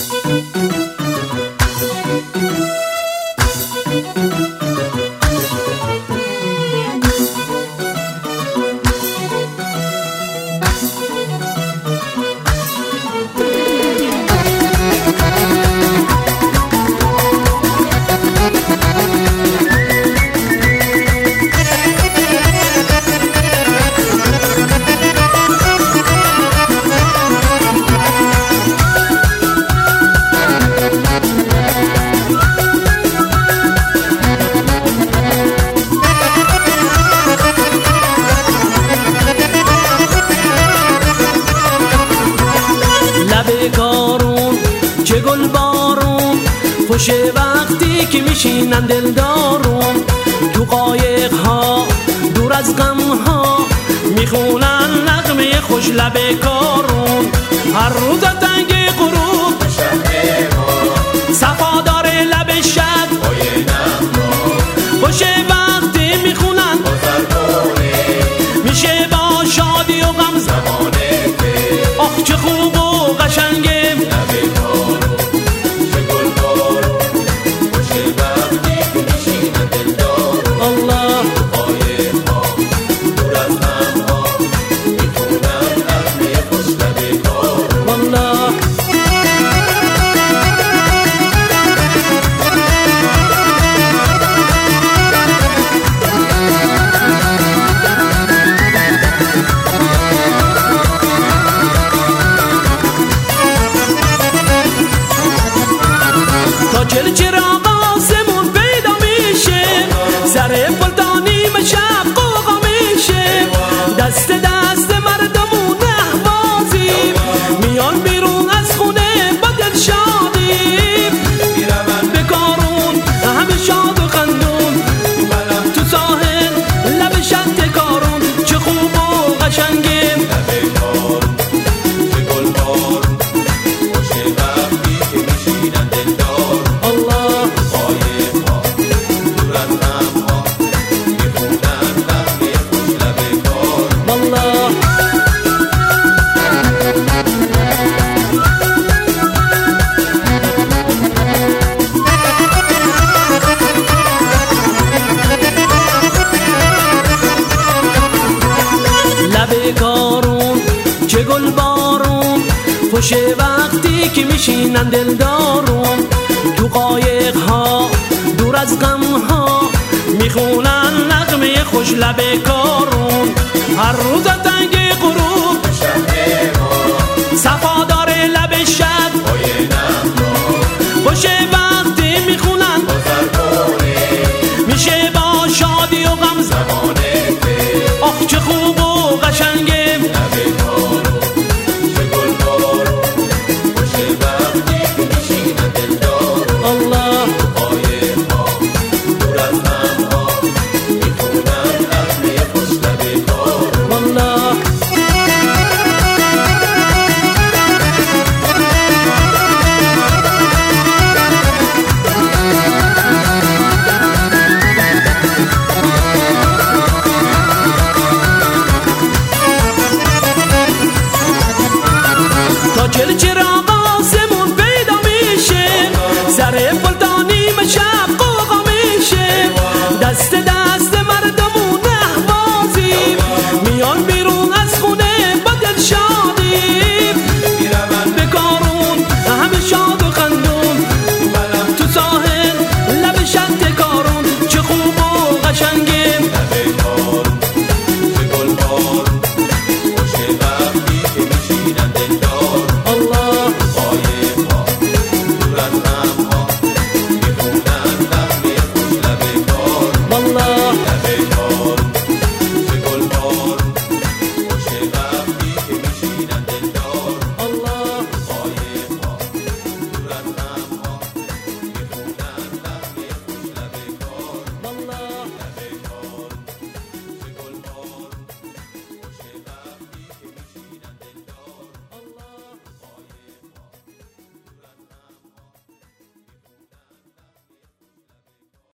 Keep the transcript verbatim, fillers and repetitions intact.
کارون چه گل بارون، خوشه وقتی که میشینن دلدارون، تو قایق ها دور از غم ها میخونن نغمه خوش لب کارون. هر روز تنگ غروب صفا داره لب شب، خوشه وقتی میخونن میشه با شادی و غم زمانه. آخ چه خوب و قشنگه چل چراغ آسمون پیدا میشه، سر فلتانی مشب قوقا میشه، دست دست مردمون احوازی میان بیرون از خونه با دل شادی. به کارون همه شاد و خندون، تو ساحل لب شط کارون، چه خوب و قشنگه کارون چه گل بارون، خوشه وقتی که میشینن دلدارون، تو قایق ها دور از غم ها میخونن نغمه خوش لب کارون. هر روز تنگ